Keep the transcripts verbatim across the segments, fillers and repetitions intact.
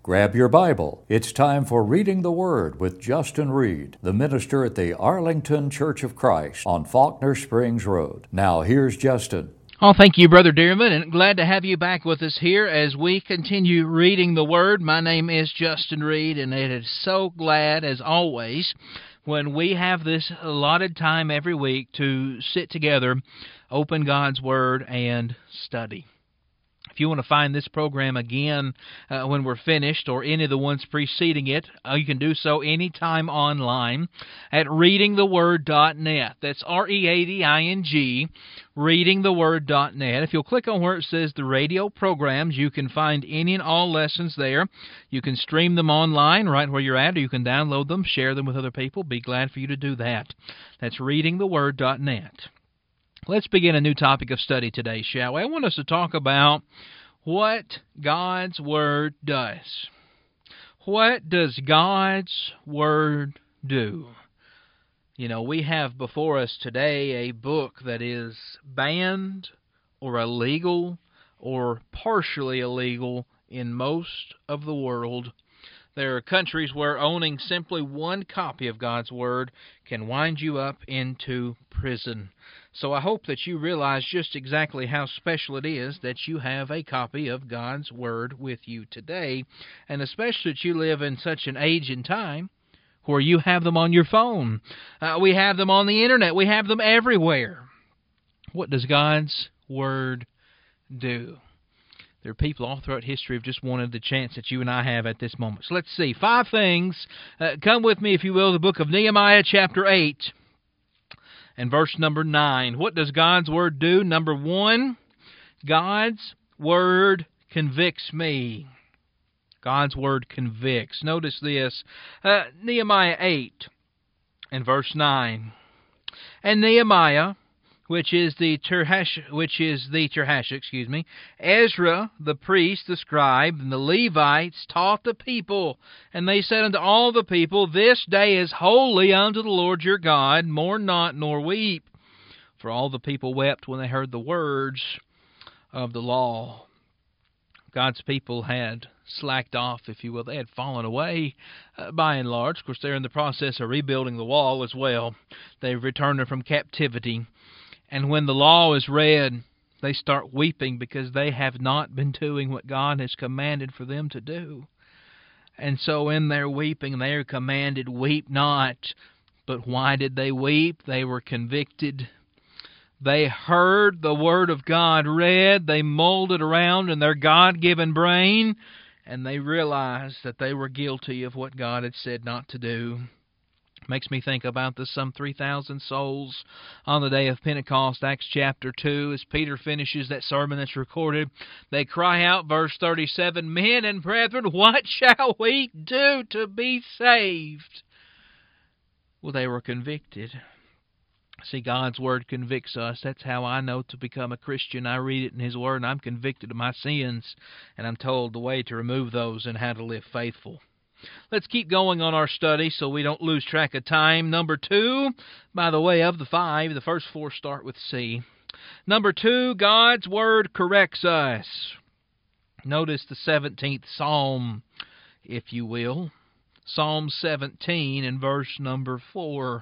Grab your Bible. It's time for Reading the Word with Justin Reed, the minister at the Arlington Church of Christ on Faulkner Springs Road. Now here's Justin. Oh, thank you, Brother Dearman, and glad to have you back with us here as we continue reading the Word. My name is Justin Reed, and it is so glad, as always, when we have this allotted time every week to sit together, open God's Word, and study. If you want to find this program again uh, when we're finished, or any of the ones preceding it, uh, you can do so anytime online at reading the word dot net. That's R E A D I N G, reading the word dot net. If you'll click on where it says the radio programs, you can find any and all lessons there. You can stream them online right where you're at, or you can download them, share them with other people. Be glad for you to do that. That's reading the word dot net. Let's begin a new topic of study today, shall we? I want us to talk about what God's Word does. What does God's Word do? You know, we have before us today a book that is banned or illegal or partially illegal in most of the world. There are countries where owning simply one copy of God's Word can wind you up into prison. So I hope that you realize just exactly how special it is that you have a copy of God's Word with you today, and especially that you live in such an age and time where you have them on your phone. Uh, we have them on the Internet. We have them everywhere. What does God's Word do? There are people all throughout history who have just wanted the chance that you and I have at this moment. So let's see. Five things. Uh, come with me, if you will, the book of Nehemiah, chapter eight, and verse number nine. What does God's Word do? Number one, God's Word convicts me. God's Word convicts. Notice this. Uh, Nehemiah eight and verse nine. And Nehemiah, which is the Terhash, which is the Terhash, excuse me, Ezra, the priest, the scribe, and the Levites taught the people. And they said unto all the people, This day is holy unto the Lord your God, mourn not nor weep. For all the people wept when they heard the words of the law. God's people had slacked off, if you will. They had fallen away uh, by and large. Of course, they're in the process of rebuilding the wall as well. They've returned from captivity. And when the law is read, they start weeping because they have not been doing what God has commanded for them to do. And so in their weeping, they are commanded, weep not. But why did they weep? They were convicted. They heard the Word of God read. They mulled it around in their God-given brain. And they realized that they were guilty of what God had said not to do. Makes me think about the some three thousand souls on the day of Pentecost, Acts chapter two, as Peter finishes that sermon that's recorded. They cry out, verse thirty-seven, Men and brethren, what shall we do to be saved? Well, they were convicted. See, God's Word convicts us. That's how I know to become a Christian. I read it in His Word, and I'm convicted of my sins, and I'm told the way to remove those and how to live faithful. Let's keep going on our study so we don't lose track of time. Number two, by the way of the five, the first four start with C. Number two, God's Word corrects us. Notice the seventeenth Psalm, if you will. Psalm seventeen and verse number four.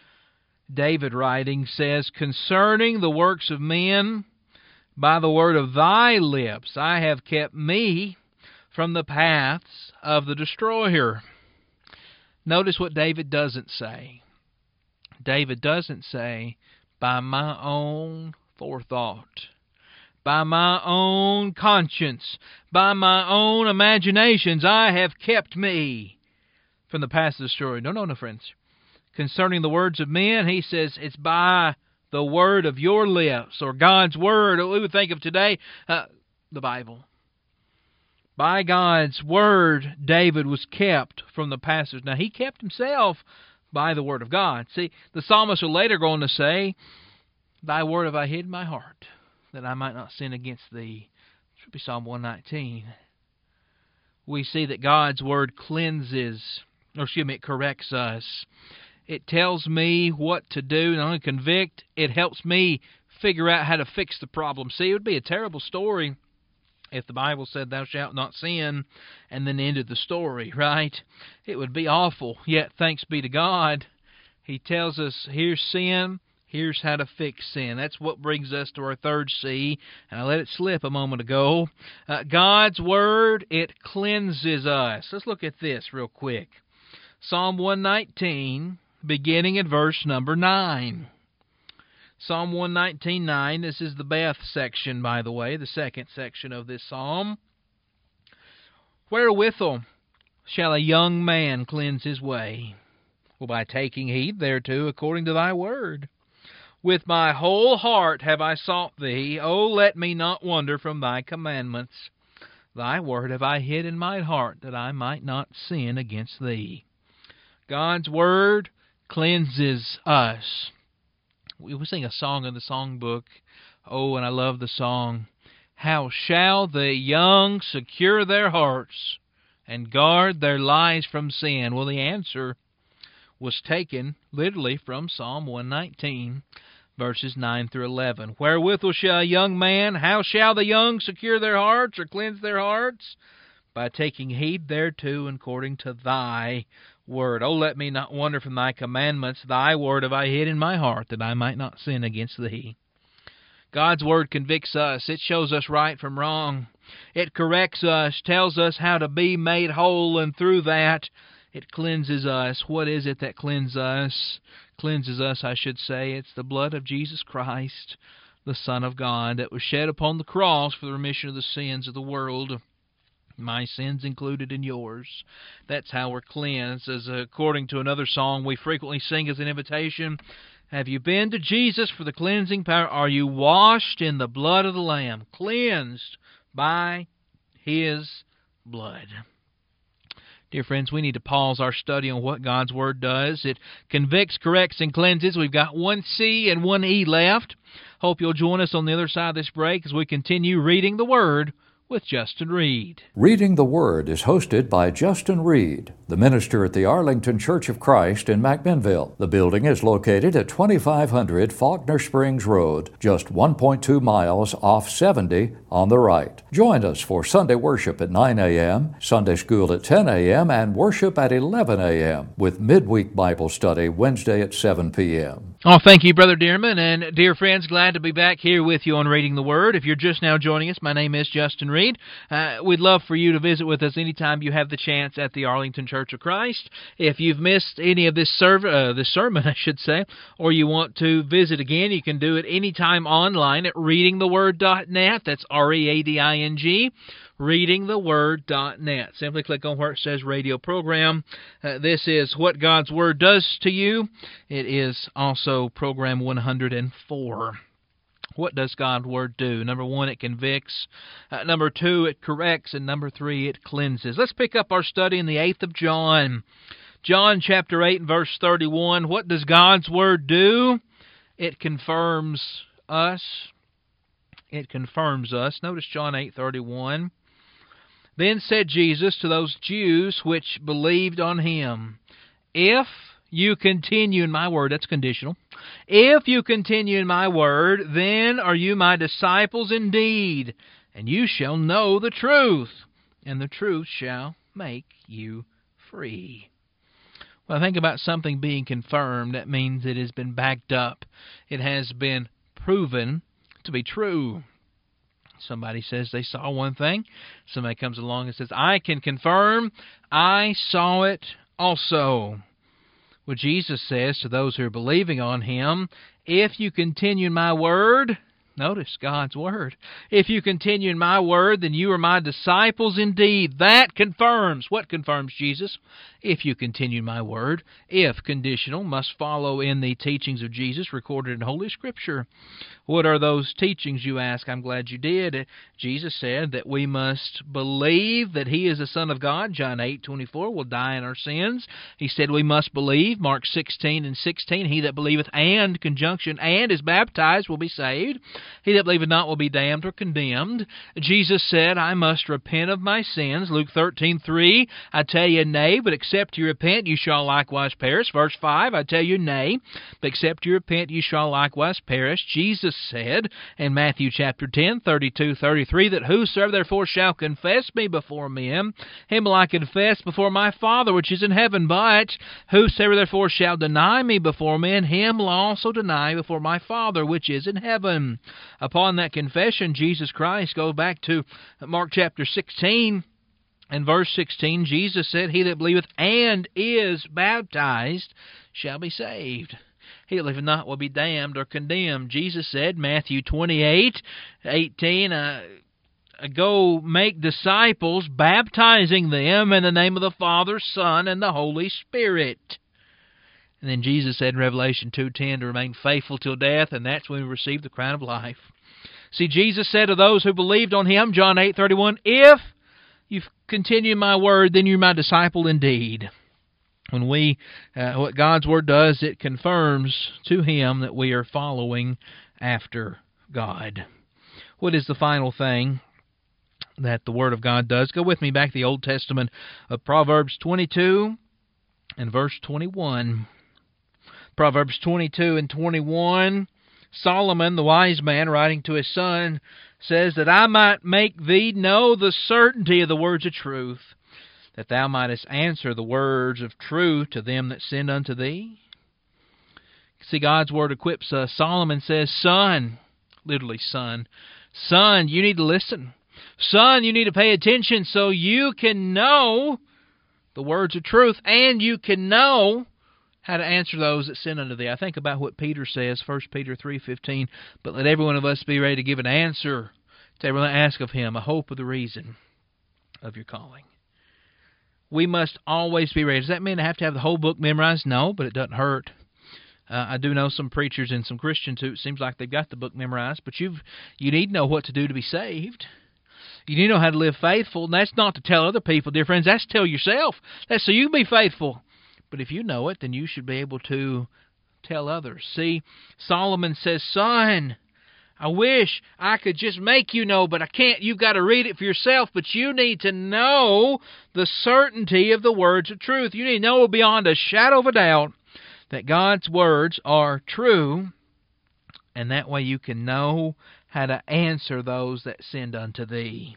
David writing says, Concerning the works of men, by the word of thy lips I have kept me from the paths of the destroyer. Notice what David doesn't say. David doesn't say, by my own forethought, by my own conscience, by my own imaginations, I have kept me from the paths of the destroyer. No, no, no, friends. Concerning the words of men, he says, it's by the word of your lips, or God's Word. We would think of today, uh, the Bible. By God's Word, David was kept from the passage. Now, he kept himself by the Word of God. See, the psalmist will later go on to say, Thy Word have I hid in my heart, that I might not sin against Thee. It should be Psalm one nineteen. We see that God's Word cleanses, or excuse me, it corrects us. It tells me what to do, not only convict, it helps me figure out how to fix the problem. See, it would be a terrible story If the Bible said, thou shalt not sin, and then ended the story, right? It would be awful. Yet, thanks be to God, He tells us, here's sin, here's how to fix sin. That's what brings us to our third C, and I let it slip a moment ago. Uh, God's Word, it cleanses us. Let's look at this real quick. Psalm one nineteen, beginning at verse number nine. Psalm one nineteen, nine. This is the Beth section, by the way, the second section of this psalm. Wherewithal shall a young man cleanse his way? Well, by taking heed thereto according to thy word. With my whole heart have I sought thee. O let me not wander from thy commandments. Thy word have I hid in mine heart, that I might not sin against thee. God's word cleanses us. We sing a song in the songbook. Oh, and I love the song. How shall the young secure their hearts and guard their lives from sin? Well, the answer was taken literally from Psalm one nineteen, verses nine through eleven. Wherewithal shall a young man, how shall the young secure their hearts or cleanse their hearts? By taking heed thereto according to thy word. Oh, let me not wander from thy commandments. Thy word have I hid in my heart, that I might not sin against thee. God's word convicts us. It shows us right from wrong. It corrects us, tells us how to be made whole, and through that, it cleanses us. What is it that cleanses us? Cleanses us, I should say. It's the blood of Jesus Christ, the Son of God, that was shed upon the cross for the remission of the sins of the world. My sins included in yours. That's how we're cleansed. As according to another song we frequently sing as an invitation, have you been to Jesus for the cleansing power? Are you washed in the blood of the Lamb, cleansed by His blood? Dear friends, we need to pause our study on what God's Word does. It convicts, corrects, and cleanses. We've got one C and one E left. Hope you'll join us on the other side of this break as we continue reading the Word with Justin Reed. Reading the Word is hosted by Justin Reed, the minister at the Arlington Church of Christ in McMinnville. The building is located at twenty-five hundred Faulkner Springs Road, just one point two miles off seventy on the right. Join us for Sunday worship at nine a.m., Sunday school at ten a.m., and worship at eleven a.m., with midweek Bible study Wednesday at seven p.m. Oh, thank you, Brother Dearman. And dear friends, glad to be back here with you on Reading the Word. If you're just now joining us, my name is Justin Reed. Uh, we'd love for you to visit with us anytime you have the chance at the Arlington Church of Christ. If you've missed any of this, serv- uh, this sermon, I should say, or you want to visit again, you can do it anytime online at reading the word dot net. That's R E A D I N G. reading the word dot net. Simply click on where it says radio program. Uh, this is What God's Word Does to You. It is also program one hundred four. What does God's Word do? Number one, it convicts. Uh, number two, it corrects. And number three, it cleanses. Let's pick up our study in the eighth of John. John chapter eight and verse thirty-one. What does God's Word do? It confirms us. It confirms us. Notice John eight thirty-one. Then said Jesus to those Jews which believed on Him, if you continue in my word, that's conditional, if you continue in my word, then are you my disciples indeed, and you shall know the truth, and the truth shall make you free. Well, think about something being confirmed. That means it has been backed up. It has been proven to be true. Somebody says they saw one thing. Somebody comes along and says, I can confirm I saw it also. Well, Jesus says to those who are believing on Him, if you continue in my word, notice God's word, if you continue in my word, then you are my disciples indeed. That confirms. What confirms, Jesus? If you continue in my word. If, conditional, must follow in the teachings of Jesus recorded in Holy Scripture. What are those teachings, you ask? I'm glad you did. Jesus said that we must believe that He is the Son of God. John eight twenty-four, will die in our sins. He said we must believe. Mark sixteen and sixteen, he that believeth and, conjunction, and is baptized will be saved. He that believeth not will be damned or condemned. Jesus said, I must repent of my sins. Luke thirteen three, I tell you, nay, but except you repent, you shall likewise perish. Verse five, I tell you, nay, but except you repent, you shall likewise perish. Jesus said in Matthew chapter ten, thirty-two, thirty-three, that whosoever therefore shall confess me before men, him will I confess before my Father which is in heaven. But whosoever therefore shall deny me before men, him will also deny before my Father which is in heaven. Upon that confession, Jesus Christ, go back to Mark chapter sixteen, and verse sixteen, Jesus said, He that believeth and is baptized shall be saved. He that believeth not will be damned or condemned. Jesus said, Matthew twenty-eight, eighteen, uh, Go make disciples, baptizing them in the name of the Father, Son, and the Holy Spirit. And then Jesus said in Revelation two ten to remain faithful till death, and that's when we receive the crown of life. See, Jesus said to those who believed on Him, John eight thirty-one, If you continue my word, then you're my disciple indeed. When we, uh, what God's Word does, it confirms to Him that we are following after God. What is the final thing that the Word of God does? Go with me back to the Old Testament of Proverbs twenty-two and verse twenty-one. Proverbs twenty-two and twenty-one, Solomon, the wise man, writing to his son, says, That I might make thee know the certainty of the words of truth, that thou mightest answer the words of truth to them that send unto thee. See, God's Word equips us. Solomon says, Son, literally son, son, you need to listen. Son, you need to pay attention so you can know the words of truth, and you can know how to answer those that send unto thee. I think about what Peter says, First Peter three fifteen, But let every one of us be ready to give an answer to everyone that ask of him, a hope of the reason of your calling. We must always be ready. Does that mean I have to have the whole book memorized? No, but it doesn't hurt. Uh, I do know some preachers and some Christians who it seems like they've got the book memorized, but you've you need to know what to do to be saved. You need to know how to live faithful, and that's not to tell other people, dear friends. That's to tell yourself. That's so you can be faithful. But if you know it, then you should be able to tell others. See, Solomon says, Son, I wish I could just make you know, but I can't. You've got to read it for yourself, but you need to know the certainty of the words of truth. You need to know beyond a shadow of a doubt that God's words are true, and that way you can know how to answer those that send unto thee.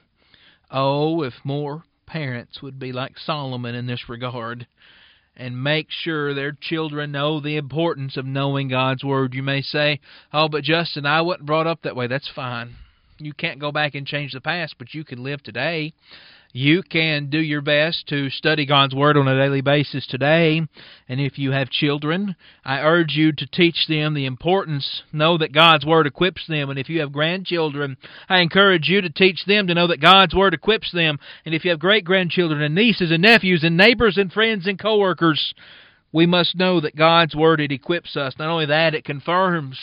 Oh, if more parents would be like Solomon in this regard, and make sure their children know the importance of knowing God's Word. You may say, oh, but Justin, I wasn't brought up that way. That's fine. You can't go back and change the past, but you can live today. You can do your best to study God's Word on a daily basis today. And if you have children, I urge you to teach them the importance. Know that God's Word equips them. And if you have grandchildren, I encourage you to teach them to know that God's Word equips them. And if you have great-grandchildren and nieces and nephews and neighbors and friends and coworkers, we must know that God's Word, it equips us. Not only that, it confirms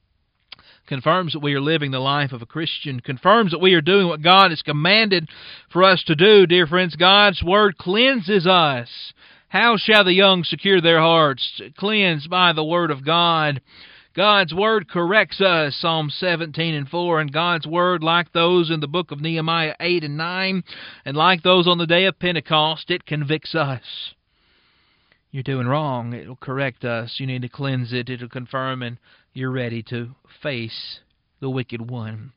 confirms that we are living the life of a Christian, confirms that we are doing what God has commanded for us to do. Dear friends, God's Word cleanses us. How shall the young secure their hearts? Cleansed by the Word of God. God's Word corrects us, Psalm seventeen and four, and God's Word, like those in the book of Nehemiah eight and nine, and like those on the day of Pentecost, it convicts us. You're doing wrong. It'll correct us. You need to cleanse it. It'll confirm, and you're ready to face the wicked one.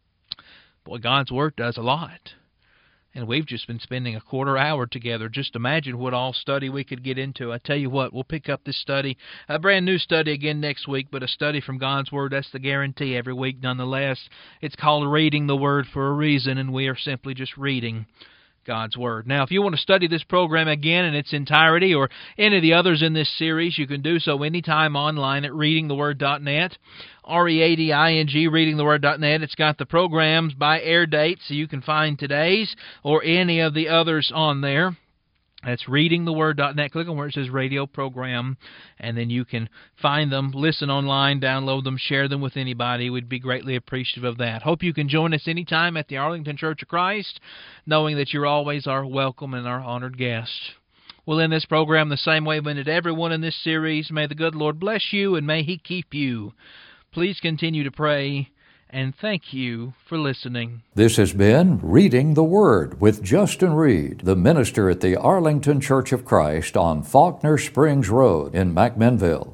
Boy, God's Word does a lot. And we've just been spending a quarter hour together. Just imagine what all study we could get into. I tell you what, we'll pick up this study, a brand new study again next week, but a study from God's Word, that's the guarantee every week nonetheless. It's called Reading the Word for a reason, and we are simply just reading God's Word. Now, if you want to study this program again in its entirety or any of the others in this series, you can do so anytime online at reading the word dot net, R E A D I N G, reading the word dot net. It's got the programs by air date, so you can find today's or any of the others on there. That's reading the word dot net. Click on where it says radio program, and then you can find them, listen online, download them, share them with anybody. We'd be greatly appreciative of that. Hope you can join us anytime at the Arlington Church of Christ, knowing that you're always our welcome and our honored guest. We'll end this program the same way we ended everyone in this series. May the good Lord bless you, and may He keep you. Please continue to pray, and thank you for listening. This has been Reading the Word with Justin Reed, the minister at the Arlington Church of Christ on Faulkner Springs Road in McMinnville.